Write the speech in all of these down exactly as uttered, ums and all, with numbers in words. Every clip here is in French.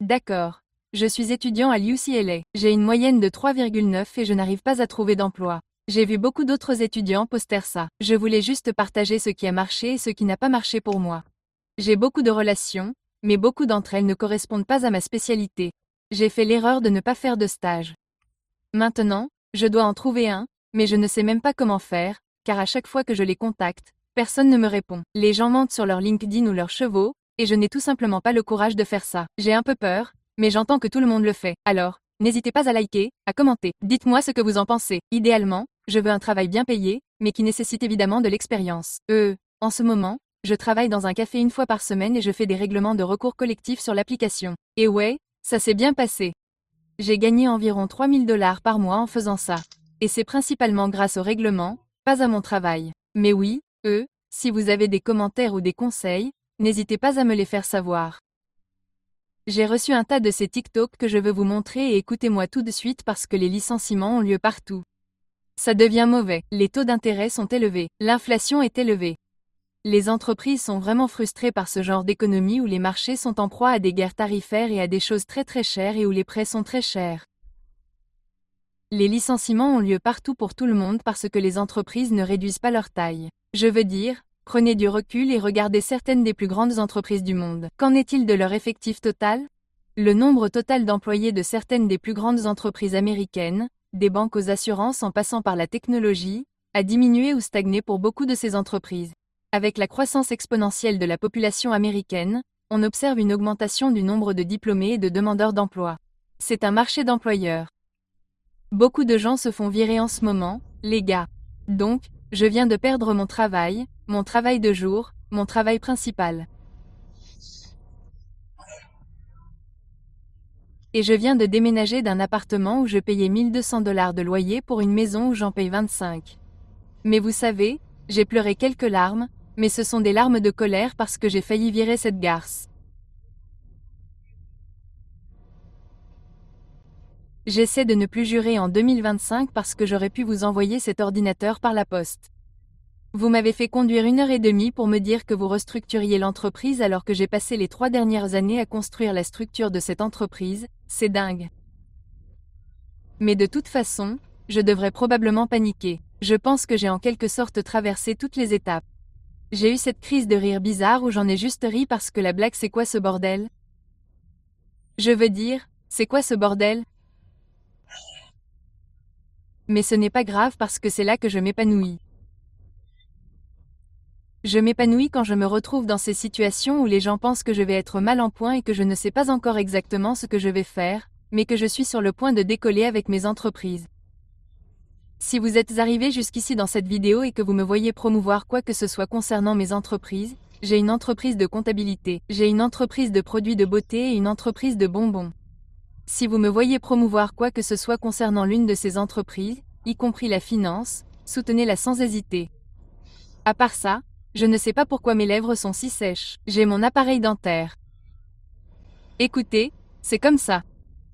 D'accord. Je suis étudiant à l'U C L A. J'ai une moyenne de trois virgule neuf et je n'arrive pas à trouver d'emploi. J'ai vu beaucoup d'autres étudiants poster ça. Je voulais juste partager ce qui a marché et ce qui n'a pas marché pour moi. J'ai beaucoup de relations, mais beaucoup d'entre elles ne correspondent pas à ma spécialité. J'ai fait l'erreur de ne pas faire de stage. Maintenant, je dois en trouver un, mais je ne sais même pas comment faire, car à chaque fois que je les contacte, personne ne me répond. Les gens mentent sur leur LinkedIn ou leurs chevaux, et je n'ai tout simplement pas le courage de faire ça. J'ai un peu peur, mais j'entends que tout le monde le fait. Alors, n'hésitez pas à liker, à commenter. Dites-moi ce que vous en pensez. Idéalement, je veux un travail bien payé, mais qui nécessite évidemment de l'expérience. Euh, en ce moment, je travaille dans un café une fois par semaine et je fais des règlements de recours collectifs sur l'application. Et ouais, ça s'est bien passé. J'ai gagné environ trois mille dollars par mois en faisant ça. Et c'est principalement grâce au règlement, pas à mon travail. Mais oui, eux, si vous avez des commentaires ou des conseils, n'hésitez pas à me les faire savoir. J'ai reçu un tas de ces TikTok que je veux vous montrer et écoutez-moi tout de suite parce que les licenciements ont lieu partout. Ça devient mauvais, les taux d'intérêt sont élevés, l'inflation est élevée. Les entreprises sont vraiment frustrées par ce genre d'économie où les marchés sont en proie à des guerres tarifaires et à des choses très très chères et où les prêts sont très chers. Les licenciements ont lieu partout pour tout le monde parce que les entreprises ne réduisent pas leur taille. Je veux dire, prenez du recul et regardez certaines des plus grandes entreprises du monde. Qu'en est-il de leur effectif total? Le nombre total d'employés de certaines des plus grandes entreprises américaines, des banques aux assurances en passant par la technologie, a diminué ou stagné pour beaucoup de ces entreprises. Avec la croissance exponentielle de la population américaine, on observe une augmentation du nombre de diplômés et de demandeurs d'emploi. C'est un marché d'employeurs. Beaucoup de gens se font virer en ce moment, les gars. Donc, je viens de perdre mon travail, mon travail de jour, mon travail principal. Et je viens de déménager d'un appartement où je payais mille deux cents dollars de loyer pour une maison où j'en paye vingt-cinq. Mais vous savez, j'ai pleuré quelques larmes, mais ce sont des larmes de colère parce que j'ai failli virer cette garce. J'essaie de ne plus jurer en deux mille vingt-cinq parce que j'aurais pu vous envoyer cet ordinateur par la poste. Vous m'avez fait conduire une heure et demie pour me dire que vous restructuriez l'entreprise alors que j'ai passé les trois dernières années à construire la structure de cette entreprise, c'est dingue. Mais de toute façon, je devrais probablement paniquer. Je pense que j'ai en quelque sorte traversé toutes les étapes. J'ai eu cette crise de rire bizarre où j'en ai juste ri parce que la blague c'est quoi ce bordel? Je veux dire, c'est quoi ce bordel? Mais ce n'est pas grave parce que c'est là que je m'épanouis. Je m'épanouis quand je me retrouve dans ces situations où les gens pensent que je vais être mal en point et que je ne sais pas encore exactement ce que je vais faire, mais que je suis sur le point de décoller avec mes entreprises. Si vous êtes arrivé jusqu'ici dans cette vidéo et que vous me voyez promouvoir quoi que ce soit concernant mes entreprises, j'ai une entreprise de comptabilité, j'ai une entreprise de produits de beauté et une entreprise de bonbons. Si vous me voyez promouvoir quoi que ce soit concernant l'une de ces entreprises, y compris la finance, soutenez-la sans hésiter. À part ça, je ne sais pas pourquoi mes lèvres sont si sèches. J'ai mon appareil dentaire. Écoutez, c'est comme ça.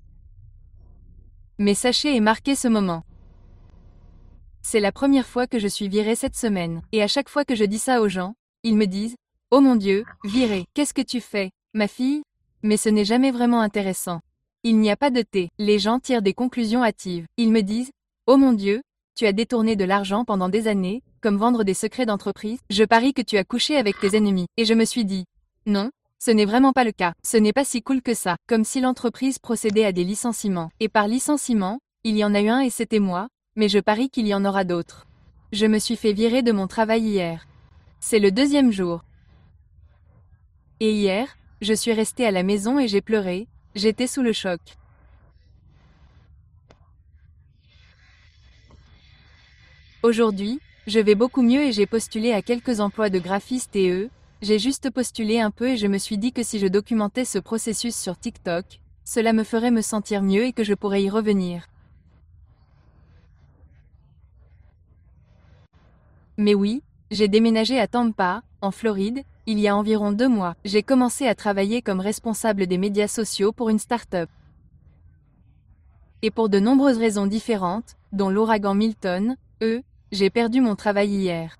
Mais sachez et marquez ce moment. C'est la première fois que je suis virée cette semaine, et à chaque fois que je dis ça aux gens, ils me disent « Oh mon Dieu, virée, qu'est-ce que tu fais, ma fille ?» Mais ce n'est jamais vraiment intéressant. Il n'y a pas de thé, les gens tirent des conclusions hâtives. Ils me disent « Oh mon Dieu, tu as détourné de l'argent pendant des années, comme vendre des secrets d'entreprise, je parie que tu as couché avec tes ennemis. » Et je me suis dit « Non, ce n'est vraiment pas le cas, ce n'est pas si cool que ça, comme si l'entreprise procédait à des licenciements. Et par licenciement, il y en a eu un et c'était moi, mais je parie qu'il y en aura d'autres. Je me suis fait virer de mon travail hier. C'est le deuxième jour. Et hier, je suis restée à la maison et j'ai pleuré, j'étais sous le choc. Aujourd'hui, je vais beaucoup mieux et j'ai postulé à quelques emplois de graphiste et eux, j'ai juste postulé un peu et je me suis dit que si je documentais ce processus sur TikTok, cela me ferait me sentir mieux et que je pourrais y revenir. Mais oui, j'ai déménagé à Tampa, en Floride, il y a environ deux mois. J'ai commencé à travailler comme responsable des médias sociaux pour une start-up. Et pour de nombreuses raisons différentes, dont l'ouragan Milton, eux, j'ai perdu mon travail hier.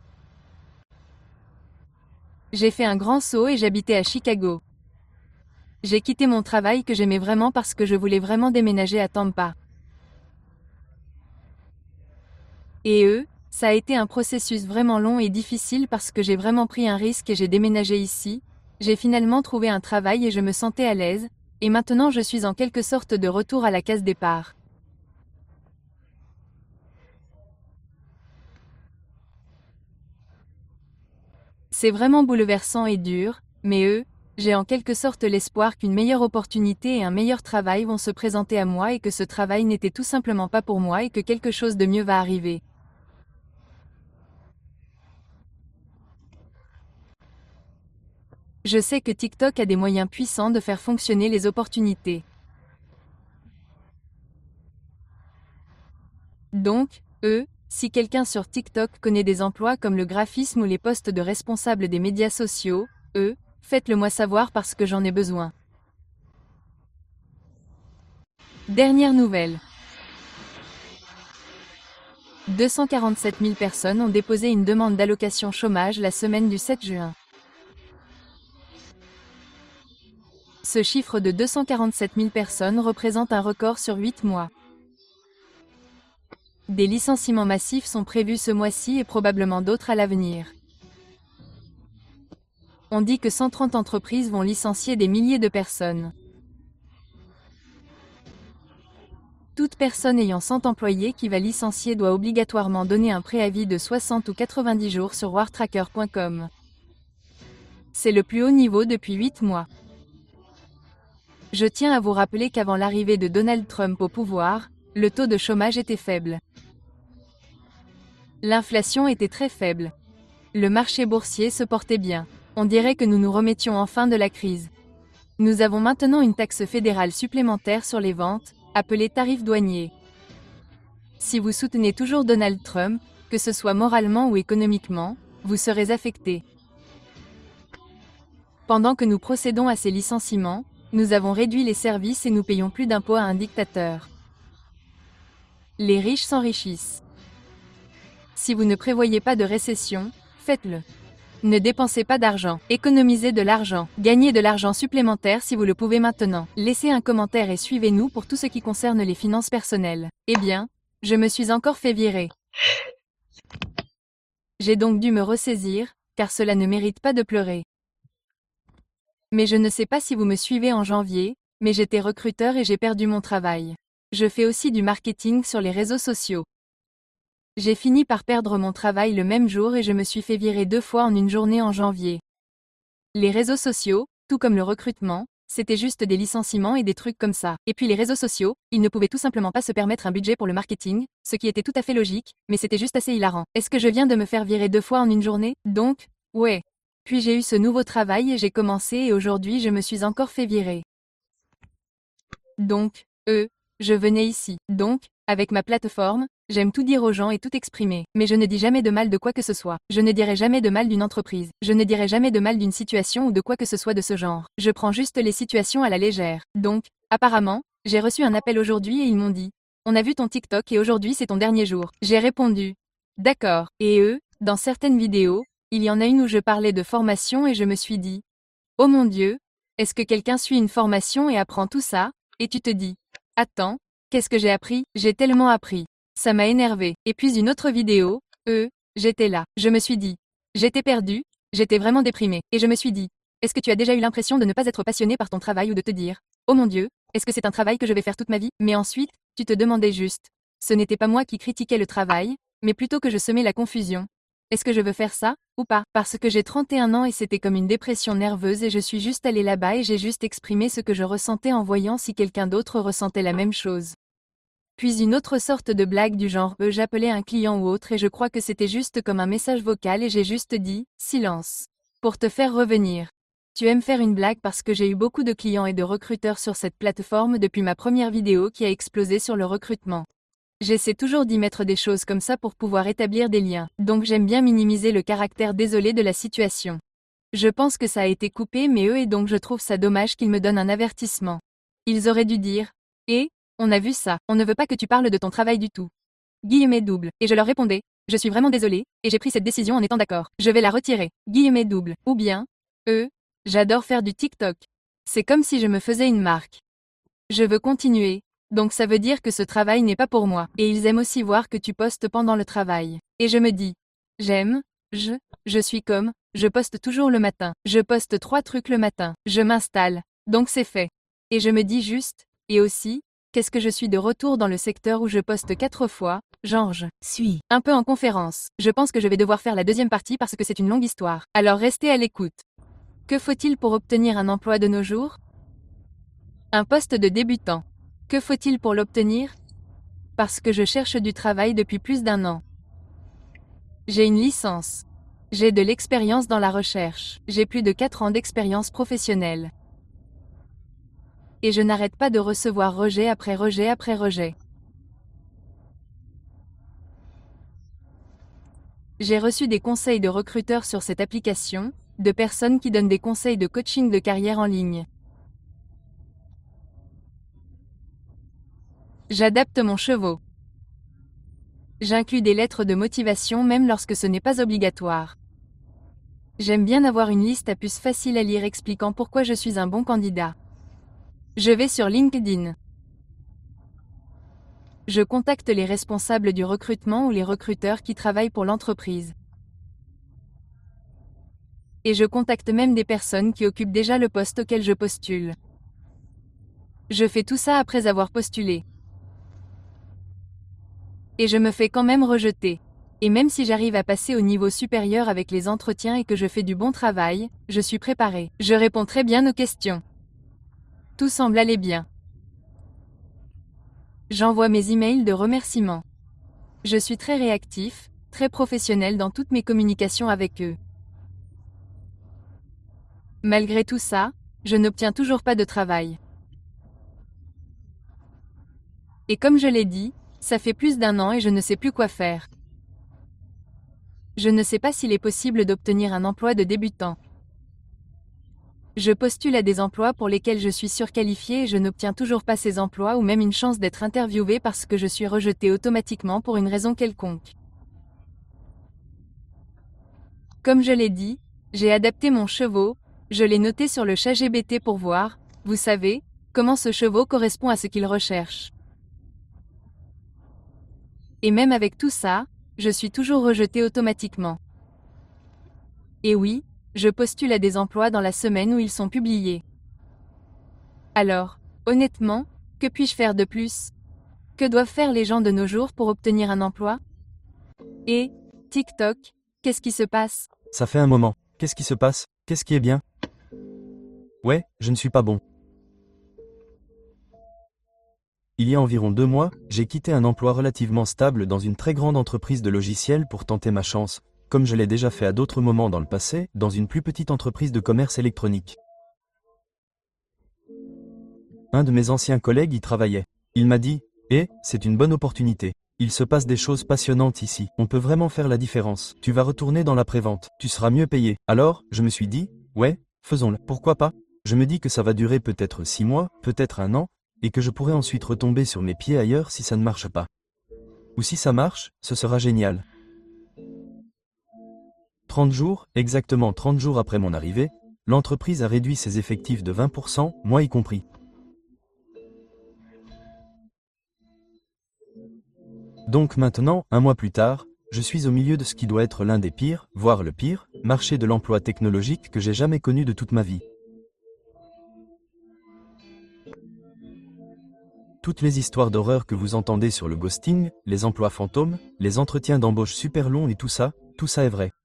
J'ai fait un grand saut et j'habitais à Chicago. J'ai quitté mon travail que j'aimais vraiment parce que je voulais vraiment déménager à Tampa. Et eux, ça a été un processus vraiment long et difficile parce que j'ai vraiment pris un risque et j'ai déménagé ici. J'ai finalement trouvé un travail et je me sentais à l'aise, et maintenant je suis en quelque sorte de retour à la case départ. C'est vraiment bouleversant et dur, mais eux, j'ai en quelque sorte l'espoir qu'une meilleure opportunité et un meilleur travail vont se présenter à moi et que ce travail n'était tout simplement pas pour moi et que quelque chose de mieux va arriver. Je sais que TikTok a des moyens puissants de faire fonctionner les opportunités. Donc, eux, si quelqu'un sur TikTok connaît des emplois comme le graphisme ou les postes de responsable des médias sociaux, eux, faites-le moi savoir parce que j'en ai besoin. Dernière nouvelle. deux cent quarante-sept mille personnes ont déposé une demande d'allocation chômage la semaine du sept juin. Ce chiffre de deux cent quarante-sept mille personnes représente un record sur huit mois. Des licenciements massifs sont prévus ce mois-ci et probablement d'autres à l'avenir. On dit que cent trente entreprises vont licencier des milliers de personnes. Toute personne ayant cent employés qui va licencier doit obligatoirement donner un préavis de soixante ou quatre-vingt-dix jours sur wartracker point com. C'est le plus haut niveau depuis huit mois. Je tiens à vous rappeler qu'avant l'arrivée de Donald Trump au pouvoir, le taux de chômage était faible. L'inflation était très faible. Le marché boursier se portait bien. On dirait que nous nous remettions enfin de la crise. Nous avons maintenant une taxe fédérale supplémentaire sur les ventes, appelée tarif douanier. Si vous soutenez toujours Donald Trump, que ce soit moralement ou économiquement, vous serez affecté. Pendant que nous procédons à ces licenciements, nous avons réduit les services et nous payons plus d'impôts à un dictateur. Les riches s'enrichissent. Si vous ne prévoyez pas de récession, faites-le. Ne dépensez pas d'argent, économisez de l'argent, gagnez de l'argent supplémentaire si vous le pouvez maintenant. Laissez un commentaire et suivez-nous pour tout ce qui concerne les finances personnelles. Eh bien, je me suis encore fait virer. J'ai donc dû me ressaisir, car cela ne mérite pas de pleurer. Mais je ne sais pas si vous me suivez en janvier, mais j'étais recruteur et j'ai perdu mon travail. Je fais aussi du marketing sur les réseaux sociaux. J'ai fini par perdre mon travail le même jour et je me suis fait virer deux fois en une journée en janvier. Les réseaux sociaux, tout comme le recrutement, c'était juste des licenciements et des trucs comme ça. Et puis les réseaux sociaux, ils ne pouvaient tout simplement pas se permettre un budget pour le marketing, ce qui était tout à fait logique, mais c'était juste assez hilarant. Est-ce que je viens de me faire virer deux fois en une journée? Donc, ouais. Puis j'ai eu ce nouveau travail et j'ai commencé et aujourd'hui je me suis encore fait virer. Donc, eux, je venais ici. Donc, avec ma plateforme, j'aime tout dire aux gens et tout exprimer. Mais je ne dis jamais de mal de quoi que ce soit. Je ne dirai jamais de mal d'une entreprise. Je ne dirai jamais de mal d'une situation ou de quoi que ce soit de ce genre. Je prends juste les situations à la légère. Donc, apparemment, j'ai reçu un appel aujourd'hui et ils m'ont dit « On a vu ton TikTok et aujourd'hui c'est ton dernier jour. » J'ai répondu « D'accord. » Et eux, dans certaines vidéos, il y en a une où je parlais de formation et je me suis dit « Oh mon Dieu, est-ce que quelqu'un suit une formation et apprend tout ça ?» Et tu te dis « Attends, qu'est-ce que j'ai appris? J'ai tellement appris. » Ça m'a énervé. Et puis une autre vidéo, eux, j'étais là. Je me suis dit. J'étais perdue, j'étais vraiment déprimée. Et je me suis dit. Est-ce que tu as déjà eu l'impression de ne pas être passionné par ton travail ou de te dire. Oh mon Dieu, est-ce que c'est un travail que je vais faire toute ma vie? Mais ensuite, tu te demandais juste. Ce n'était pas moi qui critiquais le travail, mais plutôt que je semais la confusion. Est-ce que je veux faire ça, ou pas? Parce que j'ai trente et un ans et c'était comme une dépression nerveuse et je suis juste allée là-bas et j'ai juste exprimé ce que je ressentais en voyant si quelqu'un d'autre ressentait la même chose. Puis une autre sorte de blague du genre euh, j'appelais un client ou autre et je crois que c'était juste comme un message vocal et j'ai juste dit « silence » pour te faire revenir. Tu aimes faire une blague parce que j'ai eu beaucoup de clients et de recruteurs sur cette plateforme depuis ma première vidéo qui a explosé sur le recrutement. J'essaie toujours d'y mettre des choses comme ça pour pouvoir établir des liens, donc j'aime bien minimiser le caractère désolé de la situation. Je pense que ça a été coupé mais eux et donc je trouve ça dommage qu'ils me donnent un avertissement. Ils auraient dû dire « Eh ? On a vu ça, on ne veut pas que tu parles de ton travail du tout. » Guillemets double. Et je leur répondais, je suis vraiment désolée, et j'ai pris cette décision en étant d'accord. Je vais la retirer. Guillemets double. Ou bien, eux, j'adore faire du TikTok. C'est comme si je me faisais une marque. Je veux continuer, donc ça veut dire que ce travail n'est pas pour moi. Et ils aiment aussi voir que tu postes pendant le travail. Et je me dis, j'aime, je, je suis comme, je poste toujours le matin. Je poste trois trucs le matin. Je m'installe, donc c'est fait. Et je me dis juste, et aussi, qu'est-ce que je suis de retour dans le secteur où je poste quatre fois, genre je suis un peu en conférence. Je pense que je vais devoir faire la deuxième partie parce que c'est une longue histoire. Alors restez à l'écoute. Que faut-il pour obtenir un emploi de nos jours? Un poste de débutant. Que faut-il pour l'obtenir? Parce que je cherche du travail depuis plus d'un an. J'ai une licence. J'ai de l'expérience dans la recherche. J'ai plus de quatre ans d'expérience professionnelle. Et je n'arrête pas de recevoir rejet après rejet après rejet. J'ai reçu des conseils de recruteurs sur cette application, de personnes qui donnent des conseils de coaching de carrière en ligne. J'adapte mon chevaux. J'inclus des lettres de motivation même lorsque ce n'est pas obligatoire. J'aime bien avoir une liste à puces facile à lire expliquant pourquoi je suis un bon candidat. Je vais sur LinkedIn. Je contacte les responsables du recrutement ou les recruteurs qui travaillent pour l'entreprise. Et je contacte même des personnes qui occupent déjà le poste auquel je postule. Je fais tout ça après avoir postulé. Et je me fais quand même rejeter. Et même si j'arrive à passer au niveau supérieur avec les entretiens et que je fais du bon travail, je suis préparée. Je réponds très bien aux questions. Tout semble aller bien. J'envoie mes emails de remerciement. Je suis très réactif, très professionnel dans toutes mes communications avec eux. Malgré tout ça, je n'obtiens toujours pas de travail. Et comme je l'ai dit, ça fait plus d'un an et je ne sais plus quoi faire. Je ne sais pas s'il est possible d'obtenir un emploi de débutant. Je postule à des emplois pour lesquels je suis surqualifiée et je n'obtiens toujours pas ces emplois ou même une chance d'être interviewée parce que je suis rejetée automatiquement pour une raison quelconque. Comme je l'ai dit, j'ai adapté mon chevaux, je l'ai noté sur le chat G P T pour voir, vous savez, comment ce chevaux correspond à ce qu'il recherche. Et même avec tout ça, je suis toujours rejetée automatiquement. Et oui, je postule à des emplois dans la semaine où ils sont publiés. Alors, honnêtement, que puis-je faire de plus? Que doivent faire les gens de nos jours pour obtenir un emploi? Et, TikTok, qu'est-ce qui se passe? Ça fait un moment. Qu'est-ce qui se passe? Qu'est-ce qui est bien? Ouais, je ne suis pas bon. Il y a environ deux mois, j'ai quitté un emploi relativement stable dans une très grande entreprise de logiciels pour tenter ma chance, comme je l'ai déjà fait à d'autres moments dans le passé, dans une plus petite entreprise de commerce électronique. Un de mes anciens collègues y travaillait. Il m'a dit « Eh, c'est une bonne opportunité. Il se passe des choses passionnantes ici. On peut vraiment faire la différence. Tu vas retourner dans l'après-vente. Tu seras mieux payé. » Alors, je me suis dit « Ouais, faisons-le. Pourquoi pas ?» Je me dis que ça va durer peut-être six mois, peut-être un an, et que je pourrai ensuite retomber sur mes pieds ailleurs si ça ne marche pas. Ou si ça marche, ce sera génial. trente jours, exactement trente jours après mon arrivée, l'entreprise a réduit ses effectifs de vingt pour cent, moi y compris. Donc maintenant, un mois plus tard, je suis au milieu de ce qui doit être l'un des pires, voire le pire, marché de l'emploi technologique que j'ai jamais connu de toute ma vie. Toutes les histoires d'horreur que vous entendez sur le ghosting, les emplois fantômes, les entretiens d'embauche super longs et tout ça, tout ça est vrai.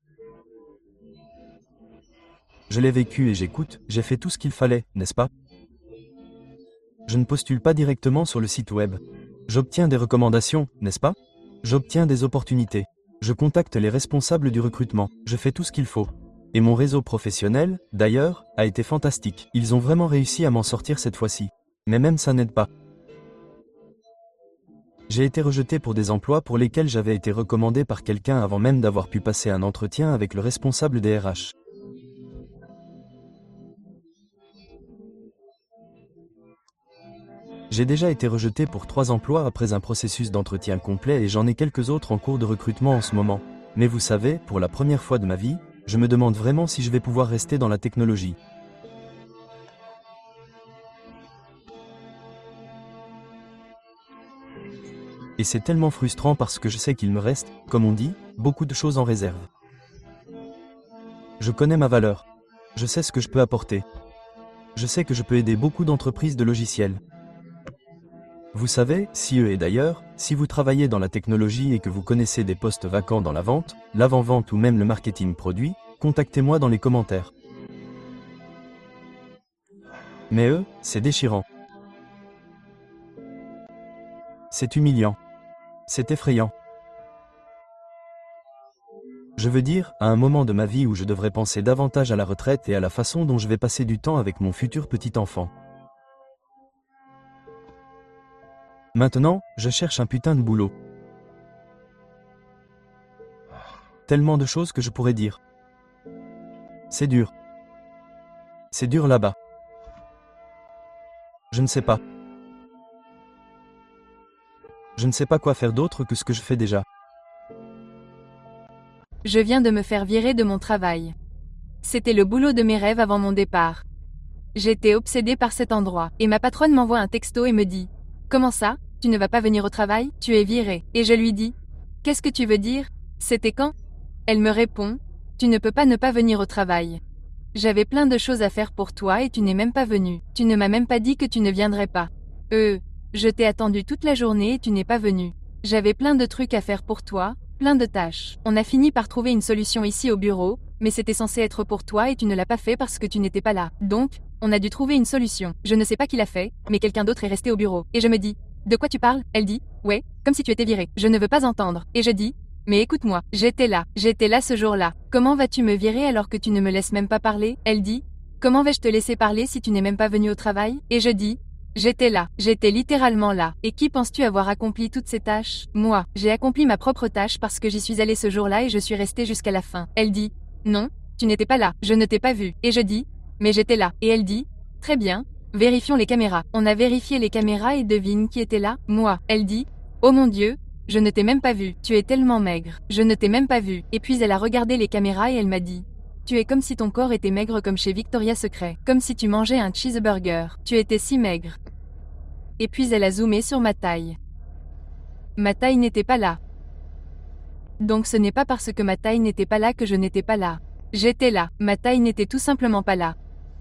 Je l'ai vécu et j'écoute, j'ai fait tout ce qu'il fallait, n'est-ce pas? Je ne postule pas directement sur le site web. J'obtiens des recommandations, n'est-ce pas? J'obtiens des opportunités. Je contacte les responsables du recrutement, je fais tout ce qu'il faut. Et mon réseau professionnel, d'ailleurs, a été fantastique. Ils ont vraiment réussi à m'en sortir cette fois-ci. Mais même ça n'aide pas. J'ai été rejeté pour des emplois pour lesquels j'avais été recommandé par quelqu'un avant même d'avoir pu passer un entretien avec le responsable des R H. J'ai déjà été rejeté pour trois emplois après un processus d'entretien complet et j'en ai quelques autres en cours de recrutement en ce moment. Mais vous savez, pour la première fois de ma vie, je me demande vraiment si je vais pouvoir rester dans la technologie. Et c'est tellement frustrant parce que je sais qu'il me reste, comme on dit, beaucoup de choses en réserve. Je connais ma valeur. Je sais ce que je peux apporter. Je sais que je peux aider beaucoup d'entreprises de logiciels. Vous savez, si eux et d'ailleurs, si vous travaillez dans la technologie et que vous connaissez des postes vacants dans la vente, l'avant-vente ou même le marketing produit, contactez-moi dans les commentaires. Mais eux, c'est déchirant. C'est humiliant. C'est effrayant. Je veux dire, à un moment de ma vie où je devrais penser davantage à la retraite et à la façon dont je vais passer du temps avec mon futur petit enfant. Maintenant, je cherche un putain de boulot. Tellement de choses que je pourrais dire. C'est dur. C'est dur là-bas. Je ne sais pas. Je ne sais pas quoi faire d'autre que ce que je fais déjà. Je viens de me faire virer de mon travail. C'était le boulot de mes rêves avant mon départ. J'étais obsédée par cet endroit, et ma patronne m'envoie un texto et me dit « Comment ça, tu ne vas pas venir au travail, tu es virée ?» Et je lui dis « Qu'est-ce que tu veux dire? C'était quand ?» Elle me répond « Tu ne peux pas ne pas venir au travail. J'avais plein de choses à faire pour toi et tu n'es même pas venu. Tu ne m'as même pas dit que tu ne viendrais pas. Euh, je t'ai attendu toute la journée et tu n'es pas venu. J'avais plein de trucs à faire pour toi, plein de tâches. On a fini par trouver une solution ici au bureau, mais c'était censé être pour toi et tu ne l'as pas fait parce que tu n'étais pas là. Donc, on a dû trouver une solution. Je ne sais pas qui l'a fait, mais quelqu'un d'autre est resté au bureau. Et je me dis, de quoi tu parles? Elle dit, ouais, comme si tu étais viré. Je ne veux pas entendre. Et je dis, mais écoute-moi, j'étais là, j'étais là ce jour-là. Comment vas-tu me virer alors que tu ne me laisses même pas parler? Elle dit, comment vais-je te laisser parler si tu n'es même pas venu au travail? Et je dis, j'étais là, j'étais littéralement là. Et qui penses-tu avoir accompli toutes ces tâches? Moi, j'ai accompli ma propre tâche parce que j'y suis allée ce jour-là et je suis restée jusqu'à la fin. Elle dit, non, tu n'étais pas là, je ne t'ai pas vu. Et je dis, mais j'étais là. Et elle dit, très bien, vérifions les caméras. On a vérifié les caméras et devine qui était là? Moi. Elle dit, oh mon Dieu, je ne t'ai même pas vu, tu es tellement maigre. Je ne t'ai même pas vu. Et puis elle a regardé les caméras et elle m'a dit, tu es comme si ton corps était maigre comme chez Victoria's Secret, comme si tu mangeais un cheeseburger. Tu étais si maigre. Et puis elle a zoomé sur ma taille. Ma taille n'était pas là. Donc ce n'est pas parce que ma taille n'était pas là que je n'étais pas là. J'étais là, ma taille n'était tout simplement pas là.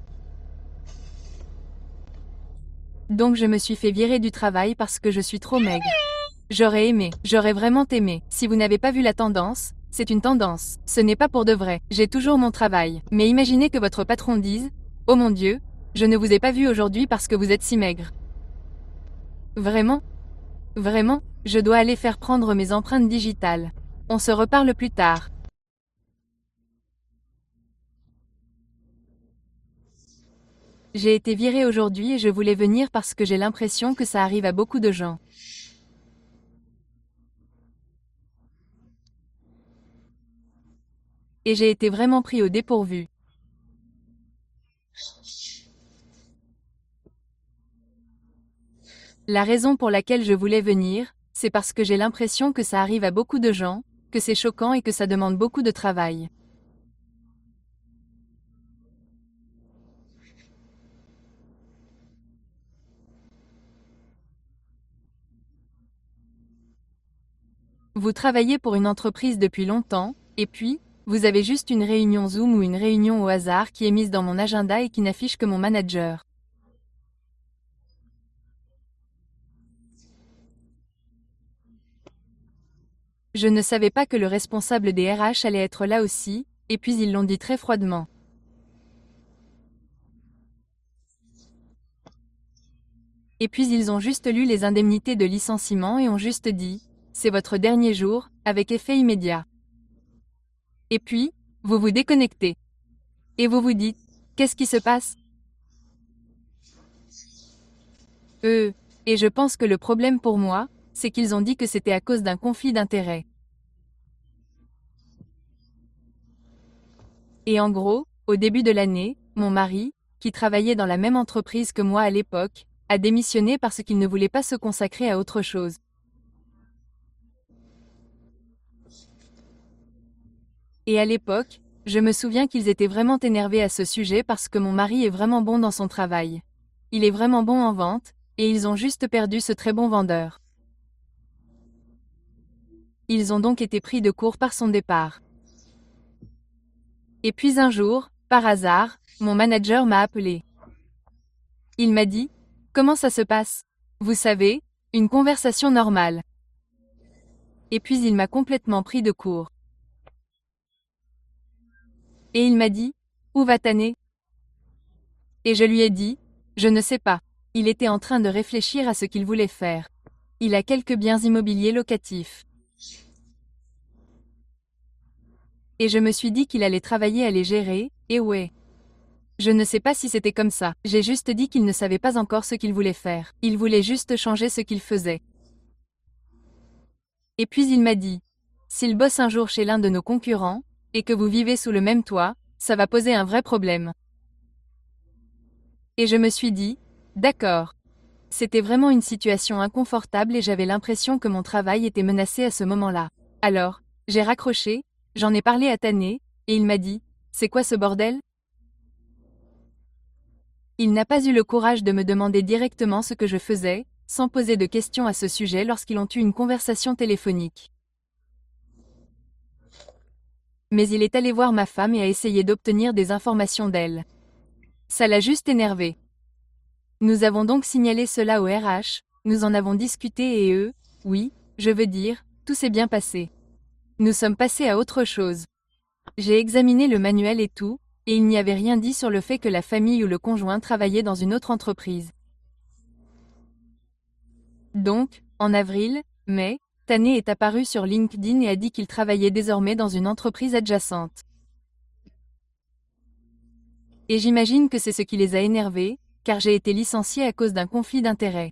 Donc je me suis fait virer du travail parce que je suis trop maigre. J'aurais aimé, j'aurais vraiment aimé. Si vous n'avez pas vu la tendance, c'est une tendance. Ce n'est pas pour de vrai. J'ai toujours mon travail. Mais imaginez que votre patron dise, oh mon Dieu, je ne vous ai pas vu aujourd'hui parce que vous êtes si maigre. Vraiment? Vraiment? Je dois aller faire prendre mes empreintes digitales. On se reparle plus tard. J'ai été virée aujourd'hui et je voulais venir parce que j'ai l'impression que ça arrive à beaucoup de gens. Et j'ai été vraiment pris au dépourvu. La raison pour laquelle je voulais venir, c'est parce que j'ai l'impression que ça arrive à beaucoup de gens, que c'est choquant et que ça demande beaucoup de travail. Vous travaillez pour une entreprise depuis longtemps, et puis, vous avez juste une réunion Zoom ou une réunion au hasard qui est mise dans mon agenda et qui n'affiche que mon manager. Je ne savais pas que le responsable des R H allait être là aussi, et puis ils l'ont dit très froidement. Et puis ils ont juste lu les indemnités de licenciement et ont juste dit, c'est votre dernier jour, avec effet immédiat. Et puis, vous vous déconnectez. Et vous vous dites, qu'est-ce qui se passe? Euh, et je pense que le problème pour moi, c'est qu'ils ont dit que c'était à cause d'un conflit d'intérêts. Et en gros, au début de l'année, mon mari, qui travaillait dans la même entreprise que moi à l'époque, a démissionné parce qu'il ne voulait pas se consacrer à autre chose. Et à l'époque, je me souviens qu'ils étaient vraiment énervés à ce sujet parce que mon mari est vraiment bon dans son travail. Il est vraiment bon en vente, et ils ont juste perdu ce très bon vendeur. Ils ont donc été pris de court par son départ. Et puis un jour, par hasard, mon manager m'a appelé. Il m'a dit, « Comment ça se passe? Vous savez, une conversation normale. » Et puis il m'a complètement pris de court. Et il m'a dit, « Où va Tané ?» Et je lui ai dit, « Je ne sais pas. » Il était en train de réfléchir à ce qu'il voulait faire. Il a quelques biens immobiliers locatifs. Et je me suis dit qu'il allait travailler à les gérer, et ouais. Je ne sais pas si c'était comme ça. J'ai juste dit qu'il ne savait pas encore ce qu'il voulait faire. Il voulait juste changer ce qu'il faisait. Et puis il m'a dit, s'il bosse un jour chez l'un de nos concurrents, et que vous vivez sous le même toit, ça va poser un vrai problème. Et je me suis dit, d'accord. C'était vraiment une situation inconfortable et j'avais l'impression que mon travail était menacé à ce moment-là. Alors, j'ai raccroché, j'en ai parlé à Tané, et il m'a dit, c'est quoi ce bordel? Il n'a pas eu le courage de me demander directement ce que je faisais, sans poser de questions à ce sujet lorsqu'ils ont eu une conversation téléphonique. Mais il est allé voir ma femme et a essayé d'obtenir des informations d'elle. Ça l'a juste énervé. Nous avons donc signalé cela au R H, nous en avons discuté et eux, oui, je veux dire, tout s'est bien passé. Nous sommes passés à autre chose. J'ai examiné le manuel et tout, et il n'y avait rien dit sur le fait que la famille ou le conjoint travaillait dans une autre entreprise. Donc, en avril, mai, Tané est apparu sur LinkedIn et a dit qu'il travaillait désormais dans une entreprise adjacente. Et j'imagine que c'est ce qui les a énervés, car j'ai été licenciée à cause d'un conflit d'intérêts.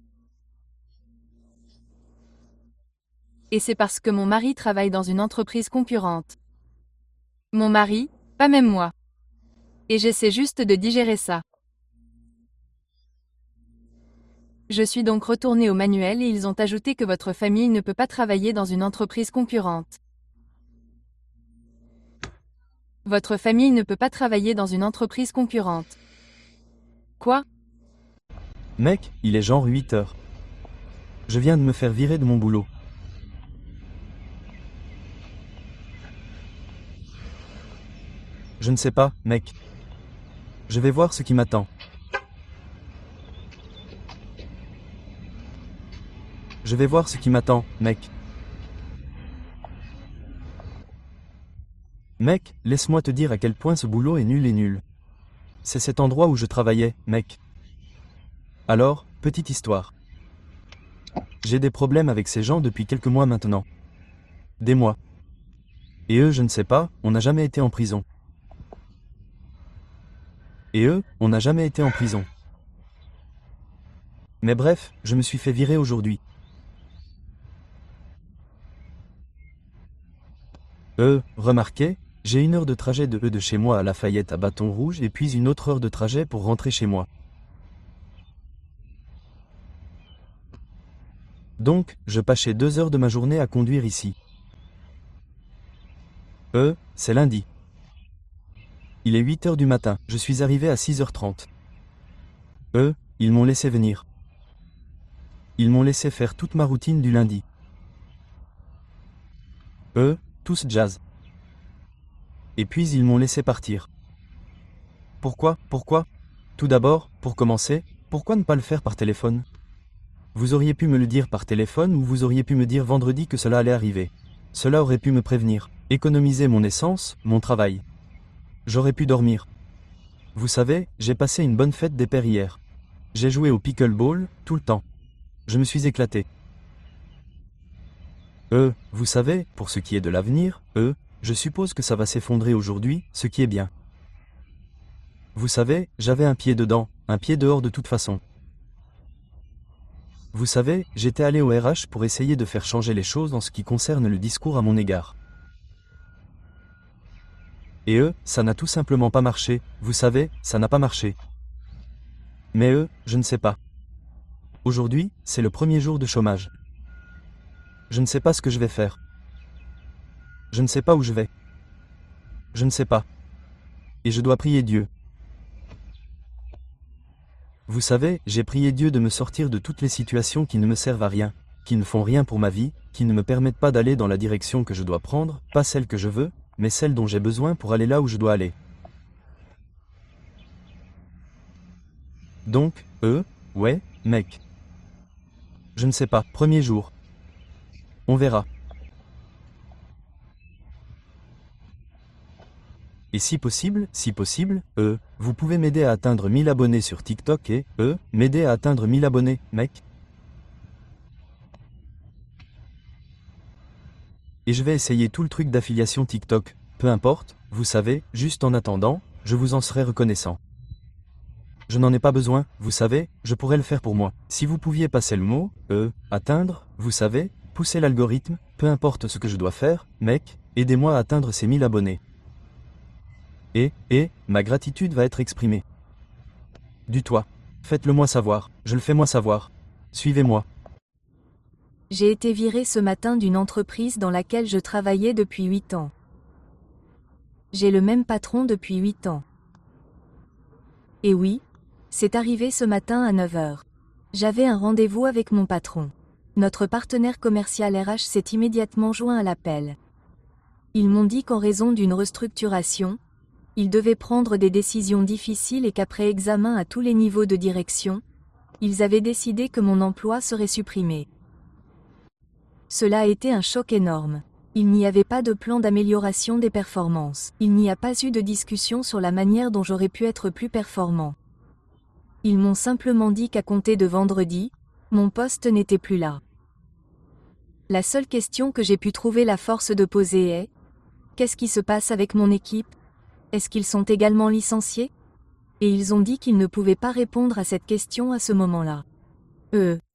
Et c'est parce que mon mari travaille dans une entreprise concurrente. Mon mari, pas même moi. Et j'essaie juste de digérer ça. Je suis donc retournée au manuel et ils ont ajouté que votre famille ne peut pas travailler dans une entreprise concurrente. Votre famille ne peut pas travailler dans une entreprise concurrente. Quoi? Mec, il est genre huit heures. Je viens de me faire virer de mon boulot. Je ne sais pas, mec. Je vais voir ce qui m'attend. Je vais voir ce qui m'attend, mec. Mec, laisse-moi te dire à quel point ce boulot est nul et nul. C'est cet endroit où je travaillais, mec. Alors, petite histoire. J'ai des problèmes avec ces gens depuis quelques mois maintenant. Des mois. Et eux, je ne sais pas, on n'a jamais été en prison. Et eux, on n'a jamais été en prison. Mais bref, je me suis fait virer aujourd'hui. Euh, remarquez, j'ai une heure de trajet de eux de chez moi à Lafayette à Bâton Rouge et puis une autre heure de trajet pour rentrer chez moi. Donc, je passais deux heures de ma journée à conduire ici. Euh, c'est lundi. Il est huit heures du matin, je suis arrivé à six heures trente. Eux, ils m'ont laissé venir. Ils m'ont laissé faire toute ma routine du lundi. Eux, tous jazz. Et puis ils m'ont laissé partir. Pourquoi, pourquoi? Tout d'abord, pour commencer, pourquoi ne pas le faire par téléphone? Vous auriez pu me le dire par téléphone ou vous auriez pu me dire vendredi que cela allait arriver. Cela aurait pu me prévenir, économiser mon essence, mon travail. J'aurais pu dormir. Vous savez, j'ai passé une bonne fête des pères hier. J'ai joué au pickleball, tout le temps. Je me suis éclaté. Euh, vous savez, pour ce qui est de l'avenir, euh, je suppose que ça va s'effondrer aujourd'hui, ce qui est bien. Vous savez, j'avais un pied dedans, un pied dehors de toute façon. Vous savez, j'étais allé au R H pour essayer de faire changer les choses en ce qui concerne le discours à mon égard. Et eux, ça n'a tout simplement pas marché, vous savez, ça n'a pas marché. Mais eux, je ne sais pas. Aujourd'hui, c'est le premier jour de chômage. Je ne sais pas ce que je vais faire. Je ne sais pas où je vais. Je ne sais pas. Et je dois prier Dieu. Vous savez, j'ai prié Dieu de me sortir de toutes les situations qui ne me servent à rien. qui ne font rien pour ma vie, qui ne me permettent pas d'aller dans la direction que je dois prendre, pas celle que je veux, mais celle dont j'ai besoin pour aller là où je dois aller. Donc, euh, ouais, mec. Je ne sais pas, premier jour. On verra. Et si possible, si possible, euh, vous pouvez m'aider à atteindre mille abonnés sur TikTok et, euh, m'aider à atteindre mille abonnés, mec. Et je vais essayer tout le truc d'affiliation TikTok, peu importe, vous savez, juste en attendant, je vous en serai reconnaissant. Je n'en ai pas besoin, vous savez, je pourrais le faire pour moi. Si vous pouviez passer le mot, euh, atteindre, vous savez, pousser l'algorithme, peu importe ce que je dois faire, mec, aidez-moi à atteindre ces mille abonnés. Et, et, ma gratitude va être exprimée. Du toit. Faites-le moi savoir, je le fais moi savoir. Suivez-moi. J'ai été viré ce matin d'une entreprise dans laquelle je travaillais depuis huit ans. J'ai le même patron depuis huit ans. Et oui, c'est arrivé ce matin à neuf heures. J'avais un rendez-vous avec mon patron. Notre partenaire commercial R H s'est immédiatement joint à l'appel. Ils m'ont dit qu'en raison d'une restructuration, ils devaient prendre des décisions difficiles et qu'après examen à tous les niveaux de direction, ils avaient décidé que mon emploi serait supprimé. Cela a été un choc énorme. Il n'y avait pas de plan d'amélioration des performances. Il n'y a pas eu de discussion sur la manière dont j'aurais pu être plus performant. Ils m'ont simplement dit qu'à compter de vendredi, mon poste n'était plus là. La seule question que j'ai pu trouver la force de poser est: qu'est-ce qui se passe avec mon équipe? Est-ce qu'ils sont également licenciés? Et ils ont dit qu'ils ne pouvaient pas répondre à cette question à ce moment-là. Euh,